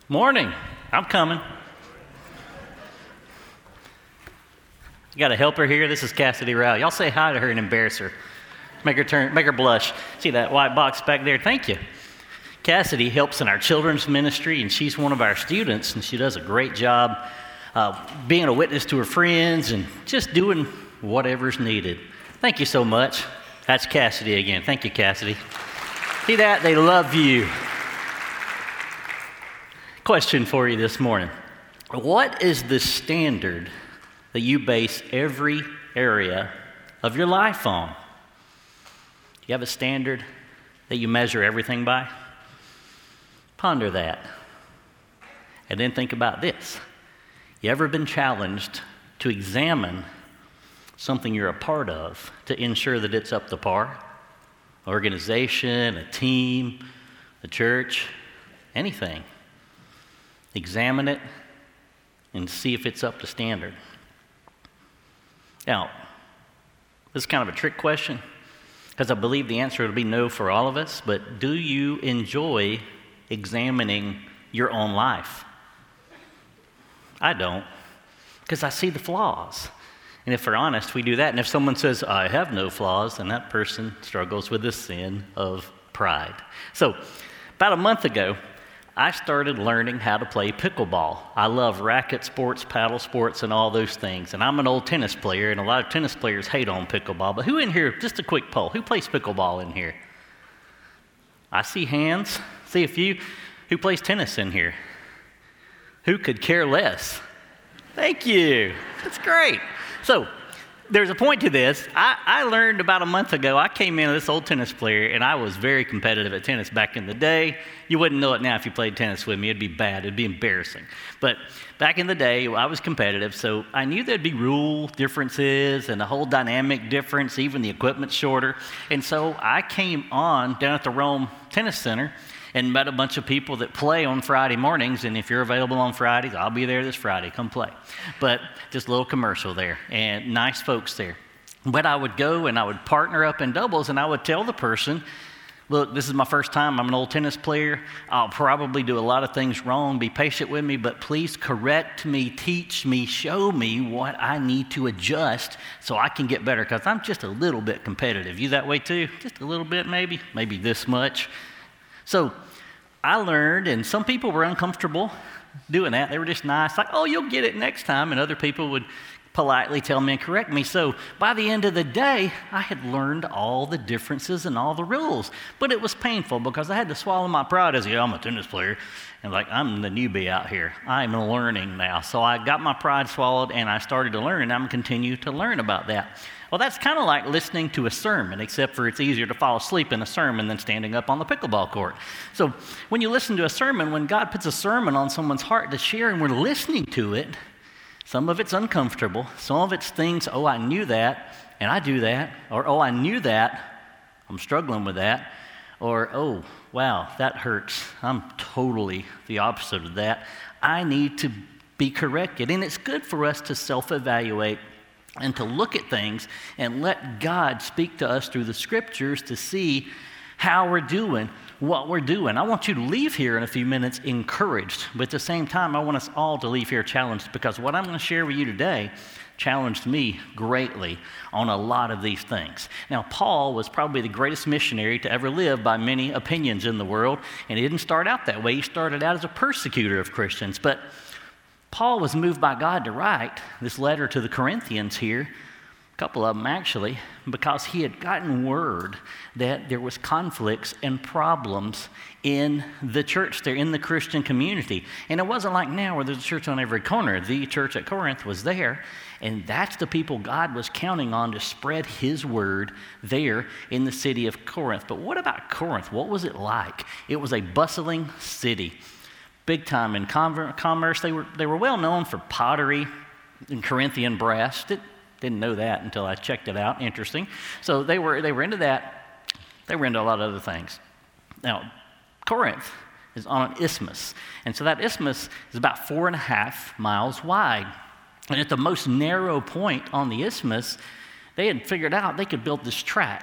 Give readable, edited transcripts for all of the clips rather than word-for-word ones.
Morning. I'm coming. You got a helper here? This is Cassidy Rao. Y'all say hi to her and embarrass her. Make her blush. See that white box back there? Thank you. Cassidy helps in our children's ministry, and she's one of our students, and she does a great job being a witness to her friends and just doing whatever's needed. Thank you so much. That's Cassidy again. Thank you, Cassidy. See that? They love you. Question for you this morning. What is the standard that you base every area of your life on? Do you have a standard that you measure everything by? Ponder that. And then think about this. You ever been challenged to examine something you're a part of to ensure that it's up to par? Organization, a team, a church, anything. Examine it and see if it's up to standard. Now, this is kind of a trick question because I believe the answer will be no for all of us, but do you enjoy examining your own life? I don't, because I see the flaws. And if we're honest, we do that. And if someone says, I have no flaws, then that person struggles with the sin of pride. So, about a month ago, I started learning how to play pickleball. I love racket sports, paddle sports, and all those things. And I'm an old tennis player, and a lot of tennis players hate on pickleball. But who in here, just a quick poll, who plays pickleball in here? I see hands. See a few. Who plays tennis in here? Who could care less? Thank you. That's great. So, there's a point to this. I learned about a month ago, I came in as this old tennis player, and I was very competitive at tennis back in the day. You wouldn't know it now if you played tennis with me. It'd be bad. It'd be embarrassing. But back in the day, I was competitive, so I knew there'd be rule differences and a whole dynamic difference, even the equipment's shorter. And so I came on down at the Rome Tennis Center and met a bunch of people that play on Friday mornings, and if you're available on Fridays, I'll be there this Friday, come play. But just a little commercial there, and nice folks there. But I would go and I would partner up in doubles, and I would tell the person, look, this is my first time, I'm an old tennis player, I'll probably do a lot of things wrong, be patient with me, but please correct me, teach me, show me what I need to adjust so I can get better, because I'm just a little bit competitive. You that way too? Just a little bit maybe this much. So I learned, and some people were uncomfortable doing that. They were just nice, like, oh, you'll get it next time. And other people would politely tell me and correct me. So by the end of the day, I had learned all the differences and all the rules. But it was painful because I had to swallow my pride as, I'm a tennis player. And like, I'm the newbie out here. I'm learning now. So I got my pride swallowed, and I started to learn, and I'm continue to learn about that. Well, that's kind of like listening to a sermon, except for it's easier to fall asleep in a sermon than standing up on the pickleball court. So when you listen to a sermon, when God puts a sermon on someone's heart to share and we're listening to it, some of it's uncomfortable. Some of it's things, oh, I knew that, and I do that. Or, oh, I knew that, I'm struggling with that. Or, oh, wow, that hurts. I'm totally the opposite of that. I need to be corrected. And it's good for us to self-evaluate and to look at things and let God speak to us through the scriptures to see how we're doing, what we're doing. I want you to leave here in a few minutes encouraged, but at the same time, I want us all to leave here challenged, because what I'm going to share with you today challenged me greatly on a lot of these things. Now, Paul was probably the greatest missionary to ever live by many opinions in the world, and he didn't start out that way. He started out as a persecutor of Christians, but Paul was moved by God to write this letter to the Corinthians here, a couple of them actually, because he had gotten word that there was conflicts and problems in the church there, in the Christian community. And it wasn't like now where there's a church on every corner. The church at Corinth was there, and that's the people God was counting on to spread his word there in the city of Corinth. But what about Corinth? What was it like? It was a bustling city. Big time in commerce. They were well known for pottery and Corinthian brass. Didn't know that until I checked it out. Interesting. So they were into that. They were into a lot of other things. Now, Corinth is on an isthmus, and so that isthmus is about 4.5 miles wide. And at the most narrow point on the isthmus, they had figured out they could build this track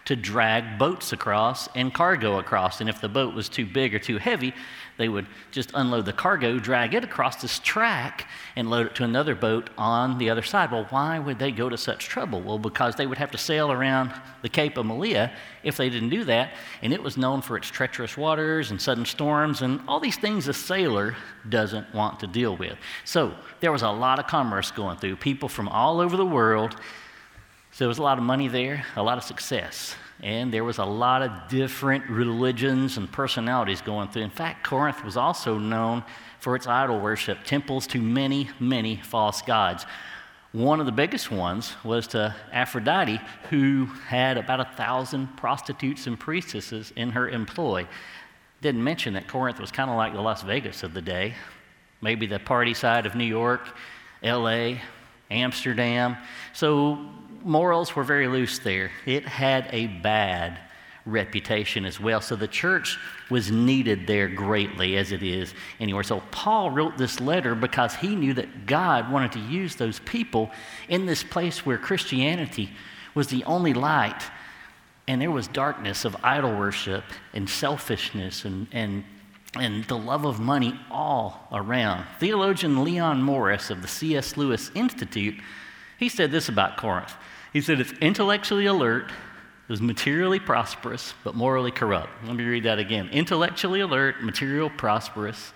to drag boats across and cargo across. And if the boat was too big or too heavy, they would just unload the cargo, drag it across this track, and load it to another boat on the other side. Well, why would they go to such trouble? Well, because they would have to sail around the Cape of Malea if they didn't do that, and it was known for its treacherous waters and sudden storms and all these things a sailor doesn't want to deal with. So there was a lot of commerce going through, people from all over the world. So there was a lot of money there, a lot of success. And there was a lot of different religions and personalities going through. In fact, Corinth was also known for its idol worship, temples to many, many false gods. One of the biggest ones was to Aphrodite, who had about 1,000 prostitutes and priestesses in her employ. Didn't mention that Corinth was kind of like the Las Vegas of the day, maybe the party side of New York, LA, Amsterdam. So morals were very loose there. It had a bad reputation as well. So the church was needed there greatly, as it is anywhere. So Paul wrote this letter because he knew that God wanted to use those people in this place where Christianity was the only light, and there was darkness of idol worship and selfishness and the love of money all around. Theologian Leon Morris of the C.S. Lewis Institute, he said this about Corinth. He said, it's intellectually alert, it was materially prosperous, but morally corrupt. Let me read that again. Intellectually alert, materially prosperous,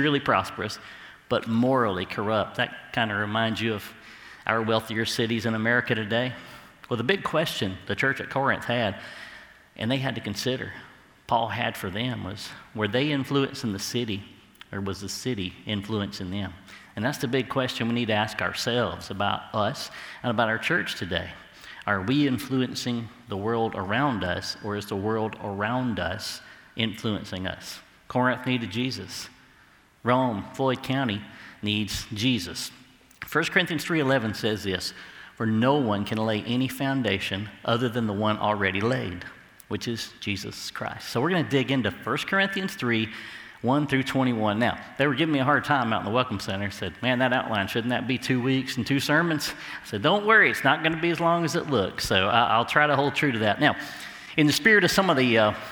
but morally corrupt. That kind of reminds you of our wealthier cities in America today. Well, the big question the church at Corinth had, and they had to consider, Paul had for them was, were they influencing the city, or was the city influencing them? And that's the big question we need to ask ourselves about us and about our church today. Are we influencing the world around us, or is the world around us influencing us? Corinth needed Jesus. Rome, Floyd County, needs Jesus. 1 Corinthians 3:11 says this, for no one can lay any foundation other than the one already laid, which is Jesus Christ. So we're going to dig into 1 Corinthians 3, 1 through 21. Now, they were giving me a hard time out in the Welcome Center. Said, man, that outline, shouldn't that be 2 weeks and 2 sermons? I said, don't worry, it's not going to be as long as it looks. So I'll try to hold true to that. Now, in the spirit of some of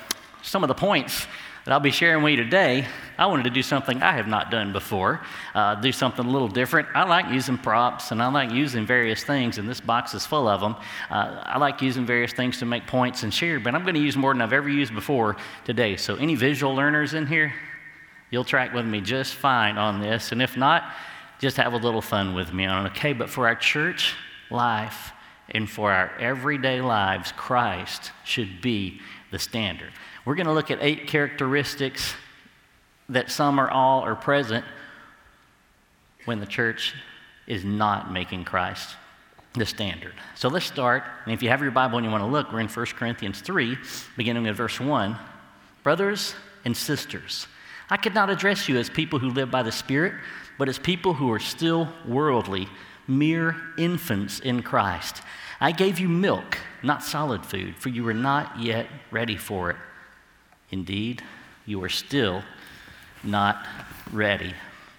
the points that I'll be sharing with you today, I wanted to do something I have not done before, do something a little different. I like using props, and I like using various things, and this box is full of them. I like using various things to make points and share, but I'm going to use more than I've ever used before today. So any visual learners in here? You'll track with me just fine on this, and if not, just have a little fun with me on it, okay? But for our church life and for our everyday lives, Christ should be the standard. We're going to look at 8 characteristics that some or all are present when the church is not making Christ the standard. So let's start, and if you have your Bible and you want to look, we're in 1 Corinthians 3, beginning at verse 1. Brothers and sisters, I could not address you as people who live by the Spirit, but as people who are still worldly, mere infants in Christ. I gave you milk, not solid food, for you were not yet ready for it. Indeed, you are still not ready.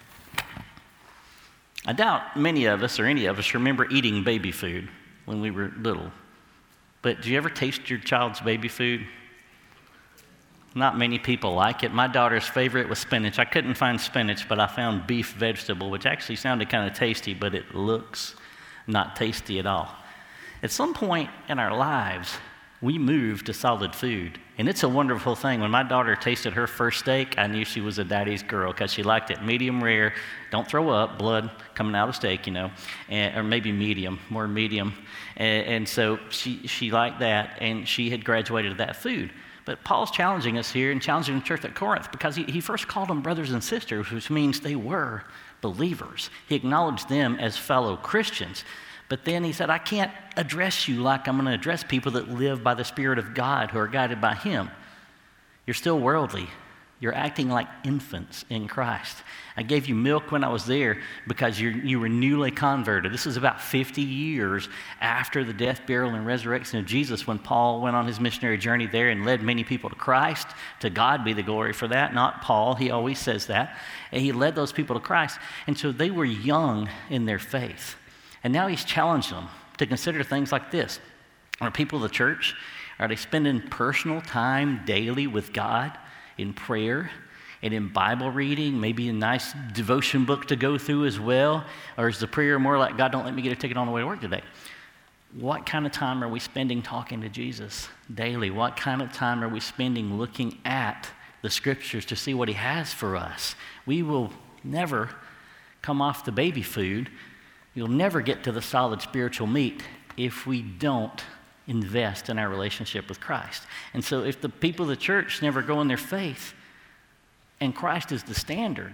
I doubt many of us or any of us remember eating baby food when we were little. But do you ever taste your child's baby food? Not many people like it. My daughter's favorite was spinach. I couldn't find spinach, but I found beef vegetable, which actually sounded kind of tasty, but it looks not tasty at all. At some point in our lives, we moved to solid food, and it's a wonderful thing. When my daughter tasted her first steak, I knew she was a daddy's girl because she liked it medium rare, don't throw up, blood coming out of steak, or maybe medium, more medium. And so she liked that, and she had graduated to that food. But Paul's challenging us here and challenging the church at Corinth because he first called them brothers and sisters, which means they were believers. He acknowledged them as fellow Christians. But then he said, I can't address you like I'm going to address people that live by the Spirit of God, who are guided by Him. You're still worldly. You're acting like infants in Christ. I gave you milk when I was there because you were newly converted. This is about 50 years after the death, burial, and resurrection of Jesus when Paul went on his missionary journey there and led many people to Christ. To God be the glory for that, not Paul. He always says that. And he led those people to Christ. And so they were young in their faith. And now he's challenged them to consider things like this. Are people of the church, Are they spending personal time daily with God in prayer and in Bible reading, maybe a nice devotion book to go through as well? Or is the prayer more like, God, don't let me get a ticket on the way to work today? What kind of time are we spending talking to Jesus daily? What kind of time are we spending looking at the Scriptures to see what He has for us? We will never come off the baby food. You'll never get to the solid spiritual meat if we don't invest in our relationship with Christ. And so if the people of the church never grow in their faith and Christ is the standard,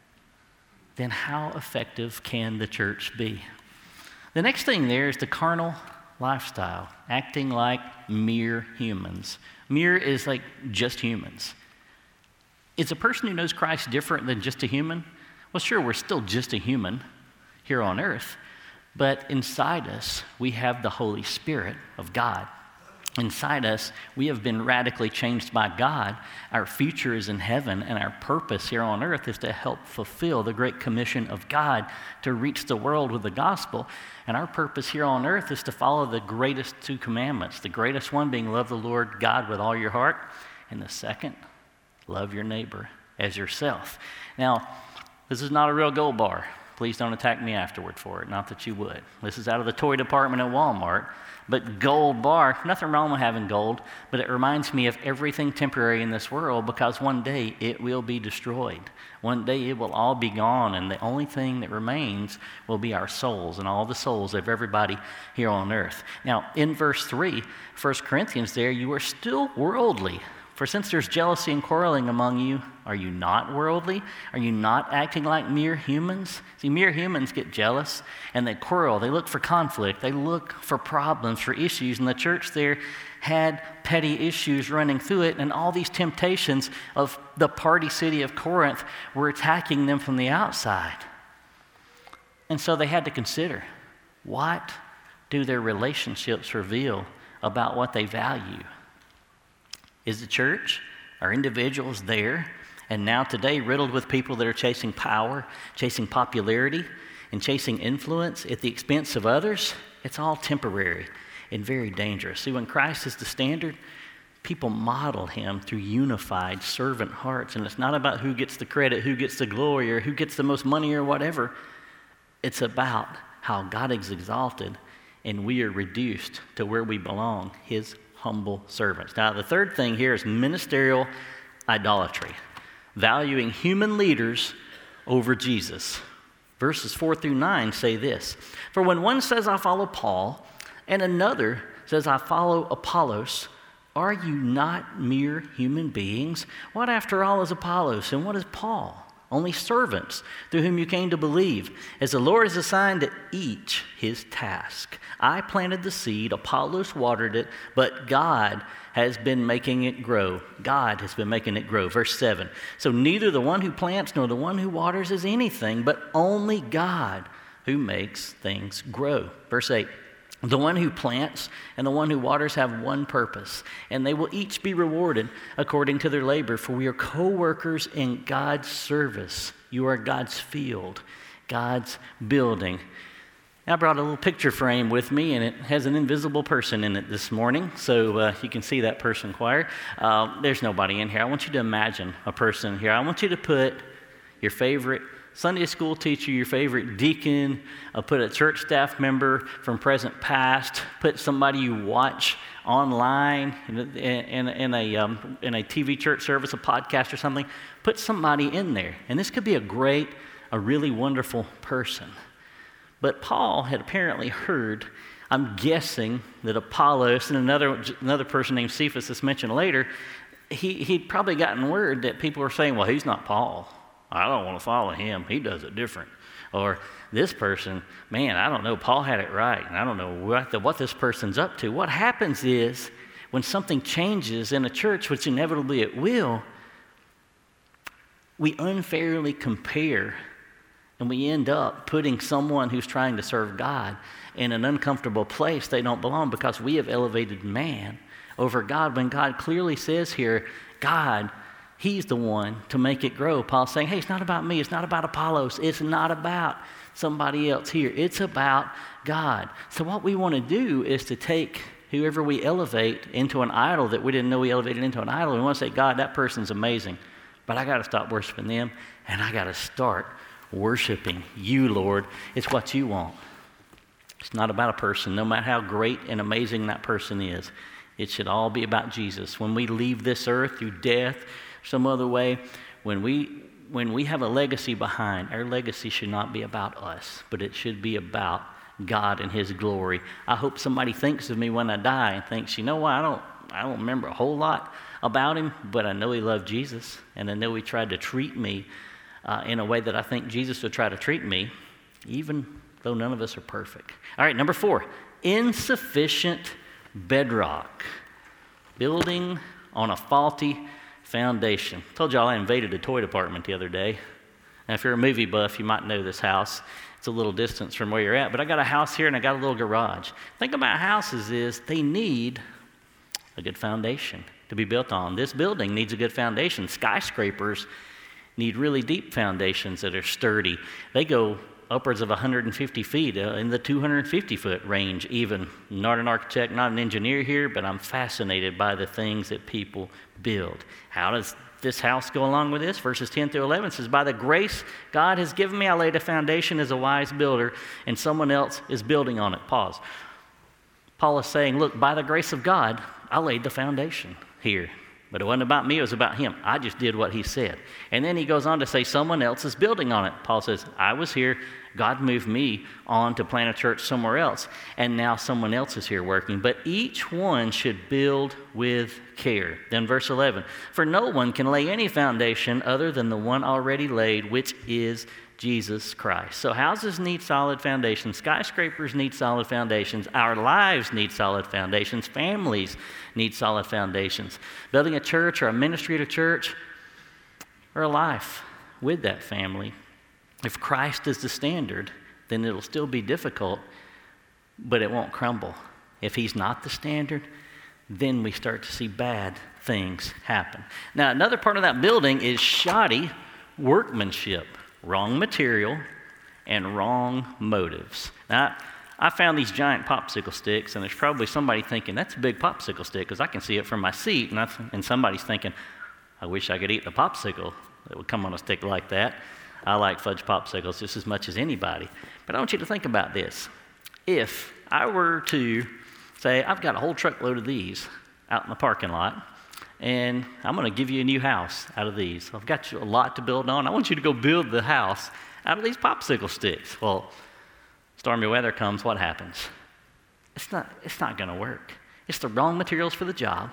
then how effective can the church be? The next thing there is the carnal lifestyle, acting like mere humans. Mere is like just humans. Is a person who knows Christ different than just a human? Well, sure, we're still just a human here on earth, but inside us, we have the Holy Spirit of God. Inside us, we have been radically changed by God. Our future is in heaven, and our purpose here on earth is to help fulfill the great commission of God to reach the world with the gospel. And our purpose here on earth is to follow the greatest two commandments. The greatest one being love the Lord God with all your heart, and the second, love your neighbor as yourself. Now, this is not a real gold bar. Please don't attack me afterward for it. Not that you would. This is out of the toy department at Walmart. But gold bar, nothing wrong with having gold, but it reminds me of everything temporary in this world, because one day it will be destroyed. One day it will all be gone, and the only thing that remains will be our souls and all the souls of everybody here on earth. Now, in verse 3, 1 Corinthians there, you are still worldly. For since there's jealousy and quarreling among you, are you not worldly? Are you not acting like mere humans? See, mere humans get jealous and they quarrel. They look for conflict. They look for problems, for issues. And the church there had petty issues running through it, and all these temptations of the party city of Corinth were attacking them from the outside. And so they had to consider, what do their relationships reveal about what they value? Is the church, are individuals there, and now today riddled with people that are chasing power, chasing popularity, and chasing influence at the expense of others? It's all temporary and very dangerous. See, when Christ is the standard, people model Him through unified servant hearts. And it's not about who gets the credit, who gets the glory, or who gets the most money or whatever. It's about how God is exalted and we are reduced to where we belong, His humble servants. Now, the third thing here is ministerial idolatry, valuing human leaders over Jesus. Verses 4 through 9 say this: For when one says, I follow Paul, and another says, I follow Apollos, are you not mere human beings? What, after all, is Apollos, and what is Paul? Only servants through whom you came to believe, as the Lord has assigned to each his task. I planted the seed, Apollos watered it, but God has been making it grow. God has been making it grow. Verse 7, so neither the one who plants nor the one who waters is anything, but only God who makes things grow. Verse 8, the one who plants and the one who waters have one purpose, and they will each be rewarded according to their labor, for we are co-workers in God's service. You are God's field, God's building. I brought a little picture frame with me, and it has an invisible person in it this morning, so you can see that person choir. There's nobody in here. I want you to imagine a person here. I want you to put your favorite Sunday school teacher, your favorite deacon, put a church staff member from present past, put somebody you watch online in a TV church service, a podcast or something. Put somebody in there. And this could be a really wonderful person. But Paul had apparently heard, I'm guessing, that Apollos and another person named Cephas that's mentioned later, he'd probably gotten word that people were saying, well, he's not Paul. I don't want to follow him. He does it different. Or this person, man, I don't know. Paul had it right, and I don't know what this person's up to. What happens is when something changes in a church, which inevitably it will, we unfairly compare, and we end up putting someone who's trying to serve God in an uncomfortable place they don't belong, because we have elevated man over God, when God clearly says here, God, He's the one to make it grow. Paul's saying, hey, it's not about me. It's not about Apollos. It's not about somebody else here. It's about God. So what we want to do is to take whoever we elevate into an idol that we didn't know we elevated into an idol, we want to say, God, that person's amazing, but I got to stop worshiping them, and I got to start worshiping you, Lord. It's what you want. It's not about a person, no matter how great and amazing that person is. It should all be about Jesus. When we leave this earth through death, some other way, when we have a legacy behind, our legacy should not be about us, but it should be about God and His glory. I hope somebody thinks of me when I die and thinks, you know what, I don't remember a whole lot about him, but I know he loved Jesus, and I know he tried to treat me in a way that I think Jesus would try to treat me, even though none of us are perfect. All right, number 4, insufficient bedrock. Building on a faulty foundation. I told y'all I invaded a toy department the other day. Now, if you're a movie buff, you might know this house. It's a little distance from where you're at, but I got a house here and I got a little garage. Think about houses is they need a good foundation to be built on. This building needs a good foundation. Skyscrapers need really deep foundations that are sturdy. They go upwards of 150 feet, in the 250-foot range even. Not an architect, not an engineer here, but I'm fascinated by the things that people build. How does this house go along with this? Verses 10 through 11 says, by the grace God has given me, I laid a foundation as a wise builder, and someone else is building on it. Pause. Paul is saying, look, by the grace of God, I laid the foundation here. But it wasn't about me, it was about him. I just did what he said. And then he goes on to say someone else is building on it. Paul says, I was here, God moved me on to plant a church somewhere else, and now someone else is here working. But each one should build with care. Then verse 11, for no one can lay any foundation other than the one already laid, which is Jesus Christ. So houses need solid foundations. Skyscrapers need solid foundations. Our lives need solid foundations. Families need solid foundations. Building a church or a ministry at a church or a life with that family, if Christ is the standard, then it'll still be difficult, but it won't crumble. If he's not the standard, then we start to see bad things happen. Now, another part of that building is shoddy workmanship. Wrong material and wrong motives. Now, I found these giant popsicle sticks, and there's probably somebody thinking, that's a big popsicle stick, because I can see it from my seat, and somebody's thinking, I wish I could eat the popsicle that would come on a stick like that. I like fudge popsicles just as much as anybody. But I want you to think about this. If I were to say, I've got a whole truckload of these out in the parking lot, and I'm going to give you a new house out of these. I've got you a lot to build on. I want you to go build the house out of these popsicle sticks. Well, stormy weather comes, what happens? It's not going to work. It's the wrong materials for the job.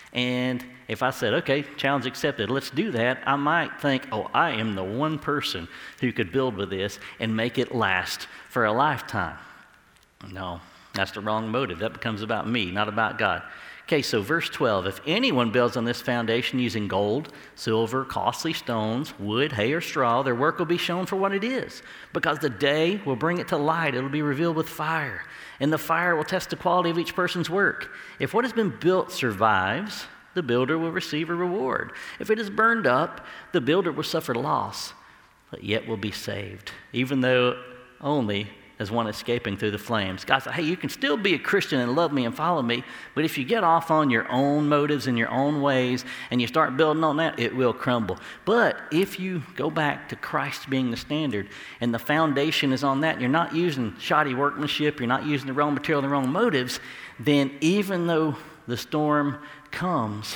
And if I said, okay, challenge accepted, let's do that, I might think, oh, I am the one person who could build with this and make it last for a lifetime. No, that's the wrong motive. That becomes about me, not about God. Okay, so verse 12, if anyone builds on this foundation using gold, silver, costly stones, wood, hay, or straw, their work will be shown for what it is, because the day will bring it to light. It'll be revealed with fire, and the fire will test the quality of each person's work. If what has been built survives, the builder will receive a reward. If it is burned up, the builder will suffer loss, but yet will be saved, even though only as one escaping through the flames. God said, hey, you can still be a Christian and love me and follow me, but if you get off on your own motives and your own ways and you start building on that, it will crumble. But if you go back to Christ being the standard and the foundation is on that, you're not using shoddy workmanship, you're not using the wrong material, the wrong motives, then even though the storm comes,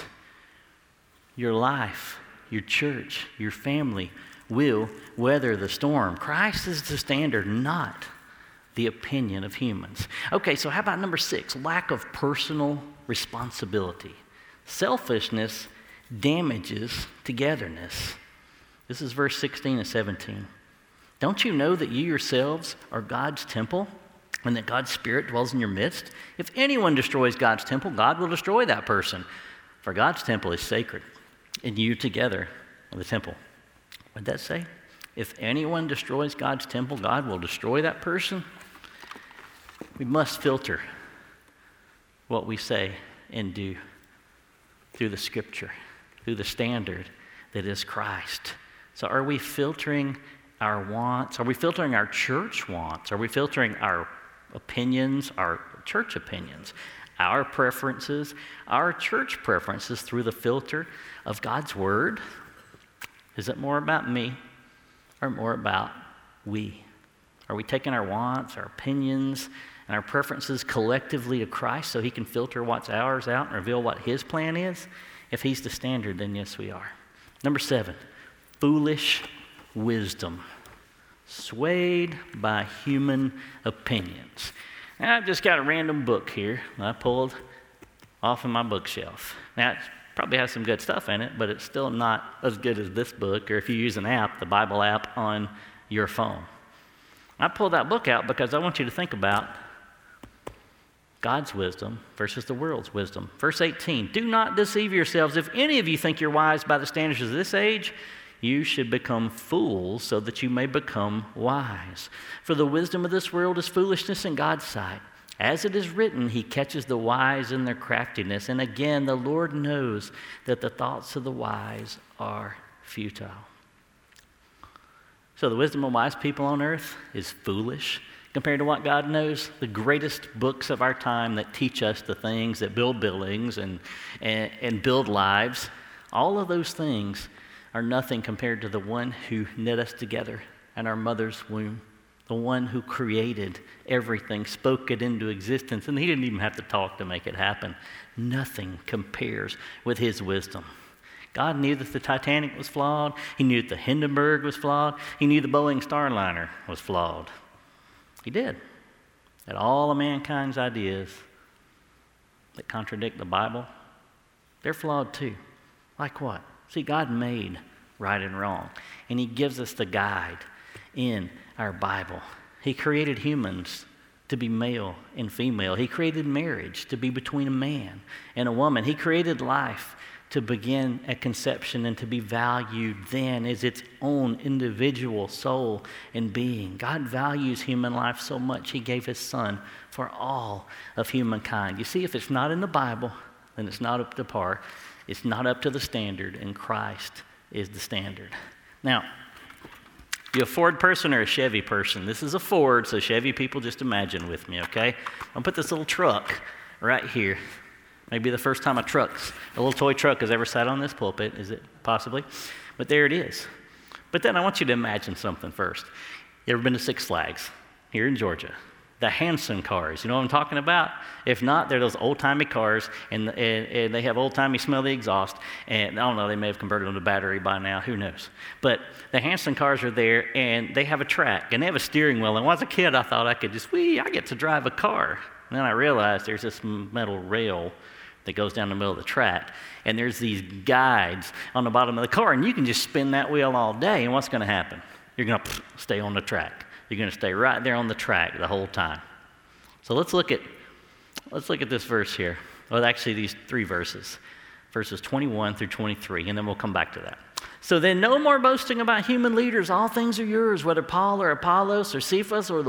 your life, your church, your family will weather the storm. Christ is the standard, not the opinion of humans. Okay, so how about number 6, lack of personal responsibility. Selfishness damages togetherness. This is verse 16 and 17. Don't you know that you yourselves are God's temple and that God's Spirit dwells in your midst? If anyone destroys God's temple, God will destroy that person. For God's temple is sacred, and you together are the temple. What did that say? If anyone destroys God's temple, God will destroy that person. We must filter what we say and do through the Scripture, through the standard that is Christ. So are we filtering our wants? Are we filtering our church wants? Are we filtering our opinions, our church opinions, our preferences, our church preferences through the filter of God's Word? Is it more about me or more about we? Are we taking our wants, our opinions, and our preferences collectively to Christ so he can filter what's ours out and reveal what his plan is? If he's the standard, then yes, we are. Number 7, foolish wisdom, swayed by human opinions. Now, I've just got a random book here I pulled off of my bookshelf. Now, it probably has some good stuff in it, but it's still not as good as this book, or if you use an app, the Bible app on your phone. I pulled that book out because I want you to think about God's wisdom versus the world's wisdom. Verse 18, do not deceive yourselves. If any of you think you're wise by the standards of this age, you should become fools so that you may become wise. For the wisdom of this world is foolishness in God's sight. As it is written, he catches the wise in their craftiness. And again, the Lord knows that the thoughts of the wise are futile. So the wisdom of wise people on earth is foolish compared to what God knows. The greatest books of our time that teach us the things that build buildings and build lives, all of those things are nothing compared to the one who knit us together in our mother's womb, the one who created everything, spoke it into existence, and he didn't even have to talk to make it happen. Nothing compares with his wisdom. God knew that the Titanic was flawed. He knew that the Hindenburg was flawed. He knew the Boeing Starliner was flawed. He did. That all of mankind's ideas that contradict the Bible, they're flawed too. Like what? See, God made right and wrong, and he gives us the guide in our Bible. He created humans to be male and female. He created marriage to be between a man and a woman. He created life to begin at conception and to be valued then as its own individual soul and being. God values human life so much, he gave his son for all of humankind. You see, if it's not in the Bible, then it's not up to par. It's not up to the standard, and Christ is the standard. Now, you a Ford person or a Chevy person? This is a Ford, so Chevy people, just imagine with me, okay? I'll put this little truck right here. Maybe the first time a little toy truck has ever sat on this pulpit, is it possibly? But there it is. But then I want you to imagine something first. You ever been to Six Flags here in Georgia? The Hanson cars, you know what I'm talking about? If not, they're those old-timey cars, and they have old-timey smell the exhaust, and I don't know, they may have converted them to battery by now, who knows? But the Hanson cars are there, and they have a track, and they have a steering wheel, and when I was a kid, I thought I could I get to drive a car. And then I realized there's this metal rail that goes down the middle of the track, and there's these guides on the bottom of the car, and you can just spin that wheel all day, and what's going to happen? You're going to stay on the track. You're going to stay right there on the track the whole time. So let's look at this verse here. Well, actually, these 3 verses, verses 21 through 23, and then we'll come back to that. So then no more boasting about human leaders. All things are yours, whether Paul or Apollos or Cephas or the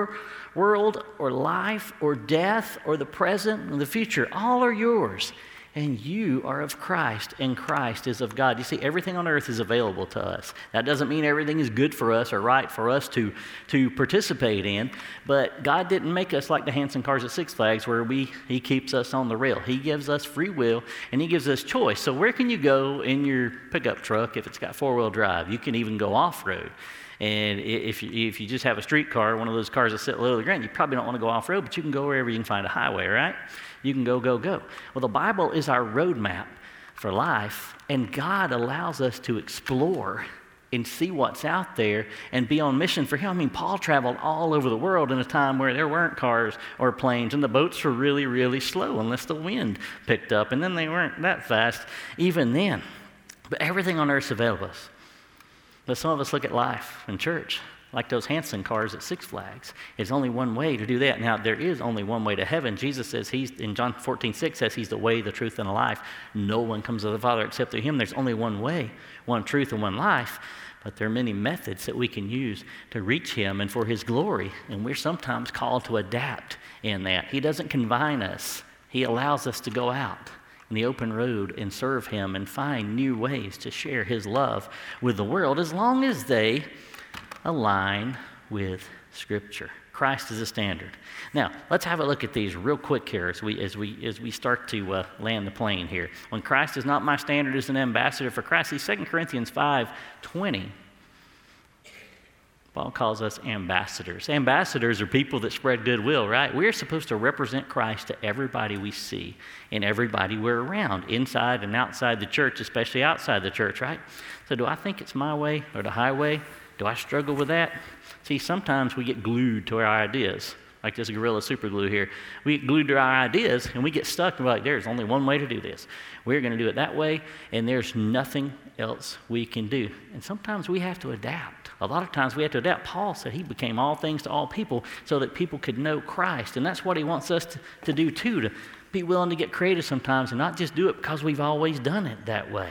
world or life or death or the present or the future. All are yours. And you are of Christ, and Christ is of God. You see, everything on earth is available to us. That doesn't mean everything is good for us or right for us to participate in, but God didn't make us like the Hanson cars at Six Flags where he keeps us on the rail. He gives us free will, and he gives us choice. So where can you go in your pickup truck if it's got 4-wheel drive? You can even go off-road. And if you just have a street car, one of those cars that sit low to the ground, you probably don't want to go off-road, but you can go wherever you can find a highway, right? You can go. Well, the Bible is our roadmap for life, and God allows us to explore and see what's out there and be on mission for him. I mean, Paul traveled all over the world in a time where there weren't cars or planes, and the boats were really, really slow unless the wind picked up, and then they weren't that fast even then. But everything on earth is available to us. But some of us look at life in church like those Hanson cars at Six Flags. There's only one way to do that. Now, there is only one way to heaven. Jesus says in John 14:6 says he's the way, the truth, and the life. No one comes to the Father except through him. There's only one way, one truth, and one life. But there are many methods that we can use to reach him and for his glory. And we're sometimes called to adapt in that. He doesn't confine us. He allows us to go out in the open road and serve him and find new ways to share his love with the world as long as they align with Scripture. Christ is the standard. Now, let's have a look at these real quick here as we start to land the plane here. When Christ is not my standard as an ambassador for Christ, see 2 Corinthians 5:20, Paul calls us ambassadors. Ambassadors are people that spread goodwill, right? We're supposed to represent Christ to everybody we see and everybody we're around, inside and outside the church, especially outside the church, right? So do I think it's my way or the highway? Do I struggle with that? See, sometimes we get glued to our ideas, like this Gorilla Super Glue here. We get glued to our ideas, and we get stuck, and we're like, there's only one way to do this. We're going to do it that way, and there's nothing else we can do. And sometimes we have to adapt. A lot of times we have to adapt. Paul said he became all things to all people so that people could know Christ, and that's what he wants us to do too, to be willing to get creative sometimes and not just do it because we've always done it that way.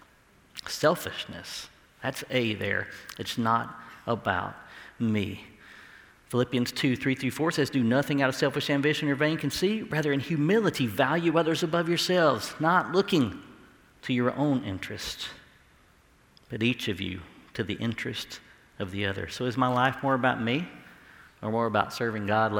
Selfishness. That's A there. It's not about me. Philippians 2:3-4 says, do nothing out of selfish ambition or vain conceit. Rather, in humility, value others above yourselves, not looking to your own interest, but each of you to the interest of the other. So is my life more about me or more about serving God,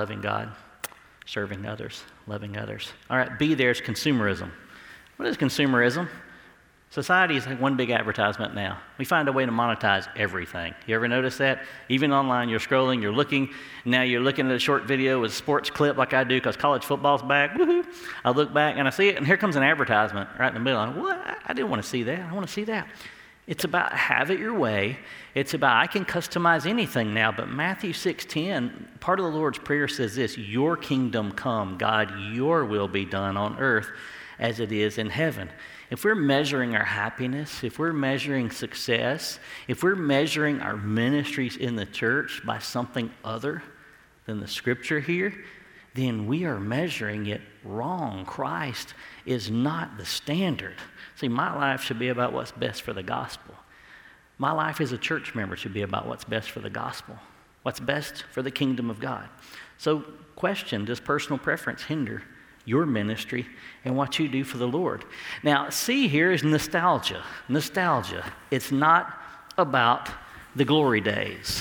serving others, loving others? All right, B there is consumerism. What is consumerism? Society is like one big advertisement now. We find a way to monetize everything. You ever notice that? Even online, you're scrolling, you're looking. Now you're looking at a short video with a sports clip like I do because college football's back. Woohoo! I look back and I see it, and here comes an advertisement right in the middle. I'm like, what? I didn't want to see that. I want to see that. It's about have it your way. It's about I can customize anything now. But Matthew 6:10, part of the Lord's Prayer says this, your kingdom come, God, your will be done on earth as it is in heaven. If we're measuring our happiness, if we're measuring success, if we're measuring our ministries in the church by something other than the scripture here, then we are measuring it wrong. Christ is not the standard. See, my life should be about what's best for the gospel. My life as a church member should be about what's best for the gospel, what's best for the kingdom of God. So, question, does personal preference hinder your ministry and what you do for the Lord? Now, C here is nostalgia. Nostalgia. It's not about the glory days.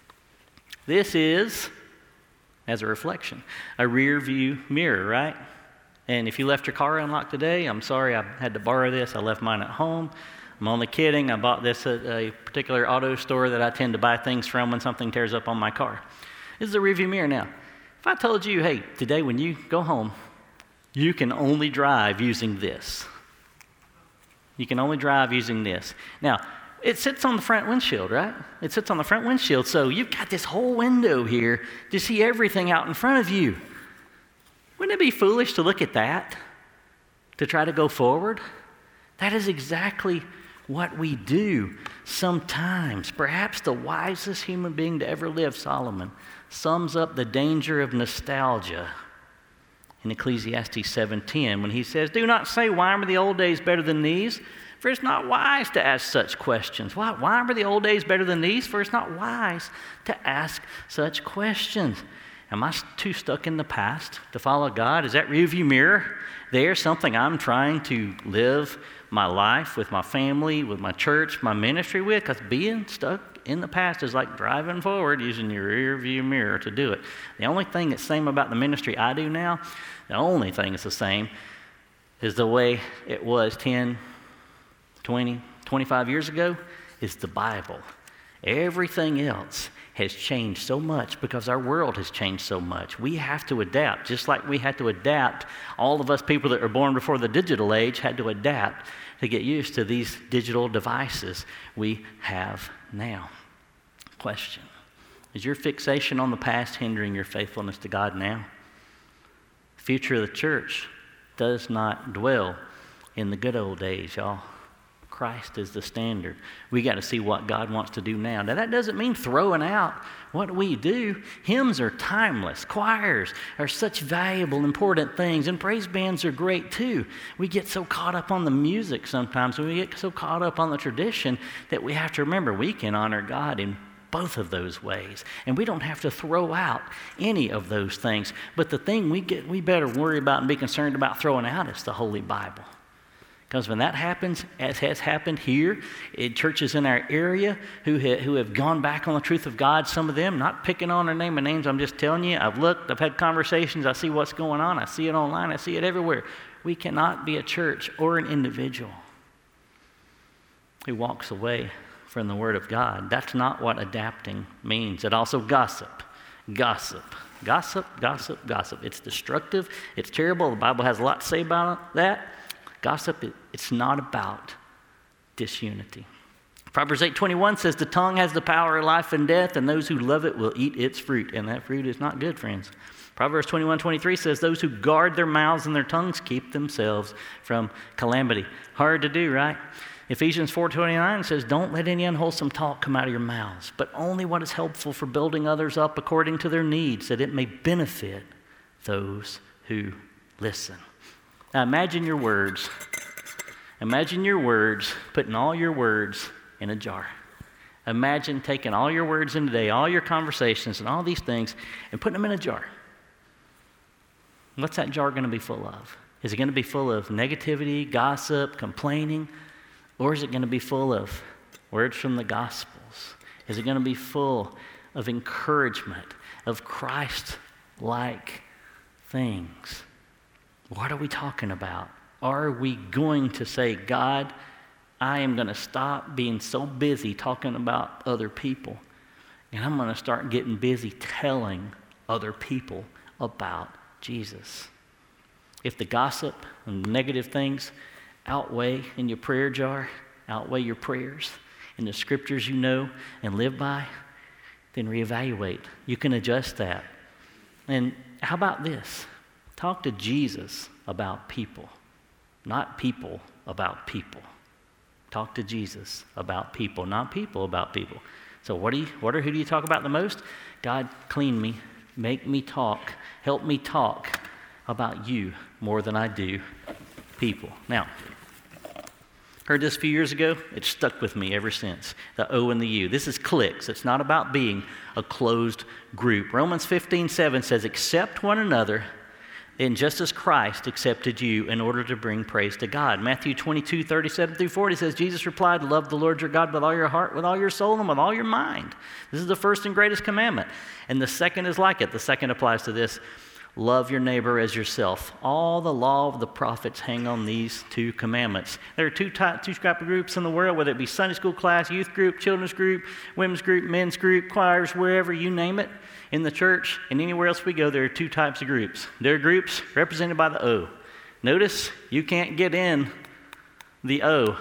This is, as a reflection, a rear view mirror, right? And if you left your car unlocked today, I'm sorry, I had to borrow this. I left mine at home. I'm only kidding. I bought this at a particular auto store that I tend to buy things from when something tears up on my car. This is a rear view mirror now. If I told you, hey, today when you go home, you can only drive using this. You can only drive using this. Now, it sits on the front windshield, right? It sits on the front windshield, so you've got this whole window here to see everything out in front of you. Wouldn't it be foolish to look at that, to try to go forward? That is exactly what we do sometimes. Perhaps the wisest human being to ever live, Solomon, sums up the danger of nostalgia in Ecclesiastes 7:10 when he says, do not say, why were the old days better than these? For it's not wise to ask such questions. Why were the old days better than these? For it's not wise to ask such questions. Am I too stuck in the past to follow God? Is that rearview mirror there something I'm trying to live my life with my family, with my church, my ministry with? Because being stuck in the past is like driving forward using your rearview mirror to do it. The only thing that's the same about the ministry I do now, the only thing that's the same is the way it was 10, 20, 25 years ago is the Bible. Everything else has changed so much because our world has changed so much. We have to adapt, just like we had to adapt. All of us people that were born before the digital age had to adapt to get used to these digital devices we have now. Question, is your fixation on the past hindering your faithfulness to God now? The future of the church does not dwell in the good old days, y'all. Christ is the standard. We got to see what God wants to do now. Now, that doesn't mean throwing out what we do. Hymns are timeless. Choirs are such valuable, important things. And praise bands are great, too. We get so caught up on the music sometimes, and we get so caught up on the tradition that we have to remember we can honor God in both of those ways. And we don't have to throw out any of those things. But the thing we better worry about and be concerned about throwing out is the Holy Bible. Because when that happens, as has happened here, in churches in our area who have gone back on the truth of God, some of them, not picking on their name and names, I'm just telling you, I've looked, I've had conversations, I see what's going on, I see it online, I see it everywhere. We cannot be a church or an individual who walks away from the Word of God. That's not what adapting means. It also gossip. Gossip. It's destructive. It's terrible. The Bible has a lot to say about that. Gossip, it's not about disunity. Proverbs 8:21 says, the tongue has the power of life and death, and those who love it will eat its fruit. And that fruit is not good, friends. Proverbs 21:23 says, those who guard their mouths and their tongues keep themselves from calamity. Hard to do, right? Ephesians 4:29 says, don't let any unwholesome talk come out of your mouths, but only what is helpful for building others up according to their needs, that it may benefit those who listen. Now imagine your words. Imagine your words, putting all your words in a jar. Imagine taking all your words in today, all your conversations and all these things, and putting them in a jar. What's that jar going to be full of? Is it going to be full of negativity, gossip, complaining? Or is it going to be full of words from the Gospels? Is it going to be full of encouragement, of Christ-like things? What are we talking about? Are we going to say, God, I am going to stop being so busy talking about other people, and I'm going to start getting busy telling other people about Jesus? If the gossip and negative things outweigh in your prayer jar, outweigh your prayers and the scriptures you know and live by, then reevaluate. You can adjust that. And how about this? Talk to Jesus about people, not people about people. Talk to Jesus about people, not people about people. So who do you talk about the most? God, clean me, make me talk, help me talk about you more than I do people. Now, heard this a few years ago. It's stuck with me ever since. The O and the U. This is cliques. It's not about being a closed group. Romans 15:7 says, accept one another, and just as Christ accepted you in order to bring praise to God. Matthew 22:37-40 says, Jesus replied, love the Lord your God with all your heart, with all your soul, and with all your mind. This is the first and greatest commandment. And the second is like it. The second applies to this. Love your neighbor as yourself. All the law of the prophets hang on these two commandments. There are two type of groups in the world, whether it be Sunday school class, youth group, children's group, women's group, men's group, choirs, wherever, you name it. In the church and anywhere else we go, there are two types of groups. There are groups represented by the O. Notice you can't get in the O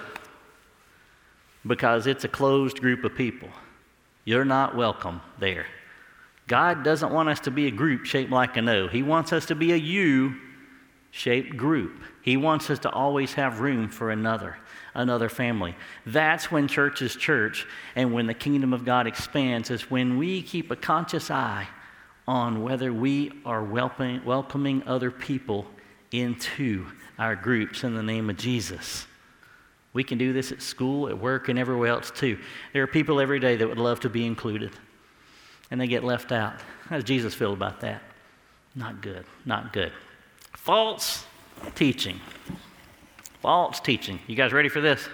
because it's a closed group of people. You're not welcome there. God doesn't want us to be a group shaped like an O. He wants us to be a U-shaped group. He wants us to always have room for another family. That's when church is church, and when the kingdom of God expands is when we keep a conscious eye on whether we are welcoming other people into our groups in the name of Jesus. We can do this at school, at work, and everywhere else too. There are people every day that would love to be included, and they get left out. How does Jesus feel about that? Not good, not good. False teaching. False teaching. You guys ready for this?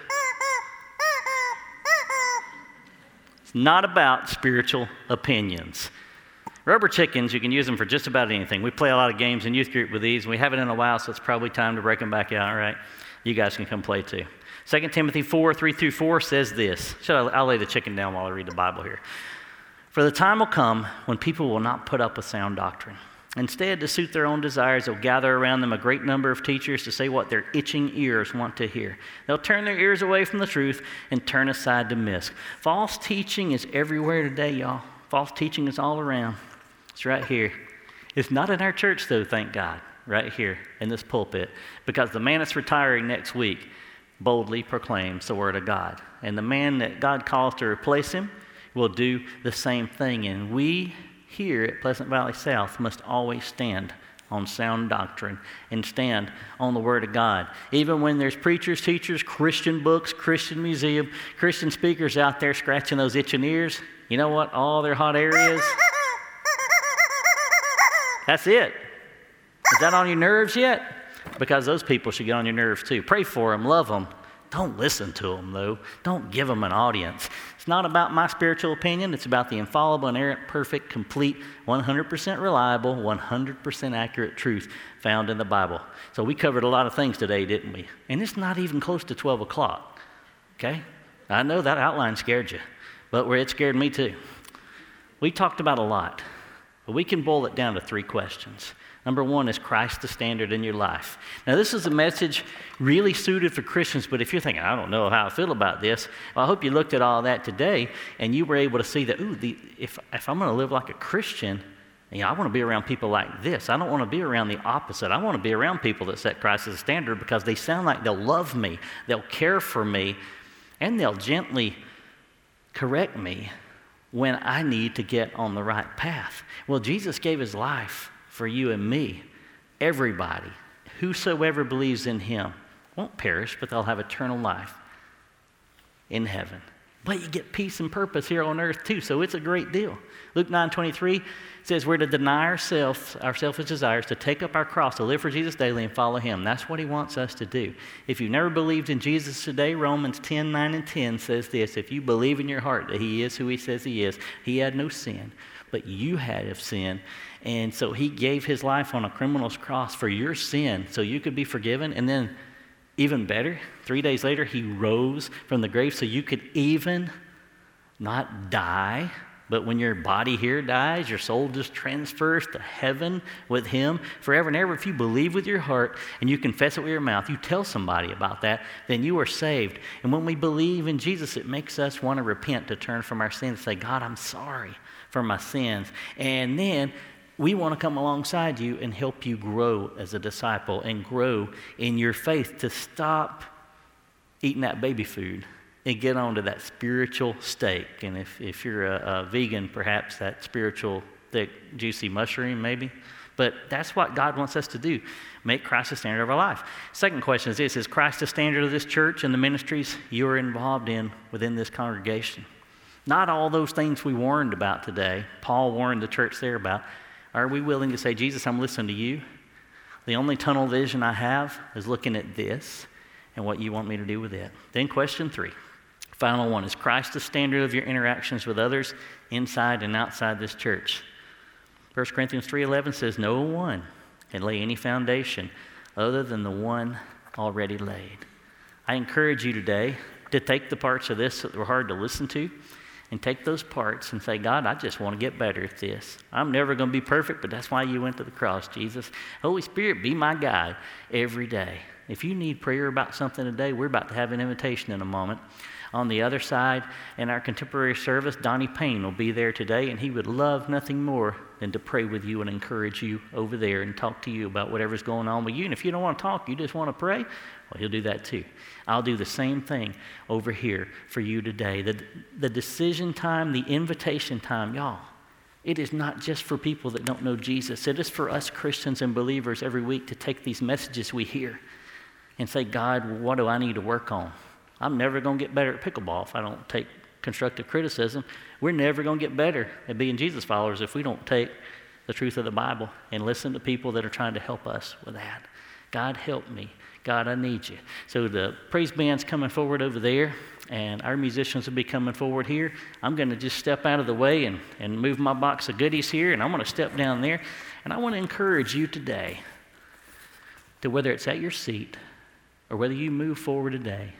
It's not about spiritual opinions. Rubber chickens, you can use them for just about anything. We play a lot of games in youth group with these, and we haven't in a while, so it's probably time to break them back out, right? You guys can come play too. 2 Timothy 4:3-4 says this. I'll lay the chicken down while I read the Bible here. For the time will come when people will not put up with sound doctrine. Instead, to suit their own desires, they'll gather around them a great number of teachers to say what their itching ears want to hear. They'll turn their ears away from the truth and turn aside to myths. False teaching is everywhere today, y'all. False teaching is all around. It's right here. It's not in our church, though, thank God, right here in this pulpit, because the man that's retiring next week boldly proclaims the word of God. And the man that God calls to replace him will do the same thing. And we here at Pleasant Valley South must always stand on sound doctrine and stand on the Word of God. Even when there's preachers, teachers, Christian books, Christian museum, Christian speakers out there scratching those itching ears, you know what all their hot air is? That's it. Is that on your nerves yet? because those people should get on your nerves too. Pray for them, love them. Don't listen to them, though. Don't give them an audience. It's not about my spiritual opinion. It's about the infallible, inerrant, perfect, complete, 100% reliable, 100% accurate truth found in the Bible. So we covered a lot of things today, didn't we? And it's not even close to 12 o'clock, okay? I know that outline scared you, but it scared me too. We talked about a lot, but we can boil it down to 3 questions. Number 1, is Christ the standard in your life? Now, this is a message really suited for Christians, but if you're thinking, I don't know how I feel about this, well, I hope you looked at all that today and you were able to see that, if I'm going to live like a Christian, I want to be around people like this. I don't want to be around the opposite. I want to be around people that set Christ as a standard because they sound like they'll love me, they'll care for me, and they'll gently correct me when I need to get on the right path. Well, Jesus gave his life for you and me. Everybody, whosoever believes in him, won't perish, but they'll have eternal life in heaven. But you get peace and purpose here on earth too, so it's a great deal. Luke 9:23 says we're to deny ourselves, our selfish desires, to take up our cross, to live for Jesus daily and follow him. That's what he wants us to do. If you've never believed in Jesus today, Romans 10:9 and 10 says this: if you believe in your heart that he is who he says he is, he had no sin, but you had sin. And so he gave his life on a criminal's cross for your sin so you could be forgiven. And then even better, 3 days later, he rose from the grave so you could even not die. But when your body here dies, your soul just transfers to heaven with him forever and ever. If you believe with your heart and you confess it with your mouth, you tell somebody about that, then you are saved. And when we believe in Jesus, it makes us want to repent, to turn from our sins, say, God, I'm sorry for my sins. And then we want to come alongside you and help you grow as a disciple and grow in your faith, to stop eating that baby food and get onto that spiritual steak. And if you're a vegan, perhaps that spiritual, thick, juicy mushroom maybe. But that's what God wants us to do, make Christ the standard of our life. Second question is this: is Christ the standard of this church and the ministries you are involved in within this congregation? Not all those things we warned about today, Paul warned the church there about. Are we willing to say, Jesus, I'm listening to you. The only tunnel vision I have is looking at this and what you want me to do with it. Then question 3, final one: is Christ the standard of your interactions with others inside and outside this church? 1 Corinthians 3:11 says, no one can lay any foundation other than the one already laid. I encourage you today to take the parts of this that were hard to listen to and take those parts and say, God, I just want to get better at this. I'm never going to be perfect, but that's why you went to the cross, Jesus. Holy Spirit, be my guide every day. If you need prayer about something today, we're about to have an invitation in a moment. On the other side, in our contemporary service, Donnie Payne will be there today, and he would love nothing more than to pray with you and encourage you over there and talk to you about whatever's going on with you. And if you don't want to talk, you just want to pray, well, he'll do that too. I'll do the same thing over here for you today. The decision time, the invitation time, y'all, it is not just for people that don't know Jesus. It is for us Christians and believers every week to take these messages we hear and say, God, what do I need to work on? I'm never going to get better at pickleball if I don't take constructive criticism. We're never going to get better at being Jesus followers if we don't take the truth of the Bible and listen to people that are trying to help us with that. God, help me. God, I need you. So the praise band's coming forward over there, and our musicians will be coming forward here. I'm going to just step out of the way and move my box of goodies here, and I'm going to step down there. And I want to encourage you today to, whether it's at your seat or whether you move forward today,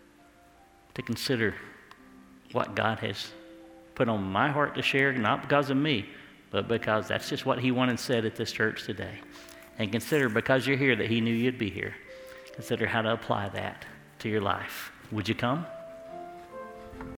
to consider what God has put on my heart to share, not because of me, but because that's just what he wanted and said at this church today. And consider, because you're here, that he knew you'd be here. Consider how to apply that to your life. Would you come?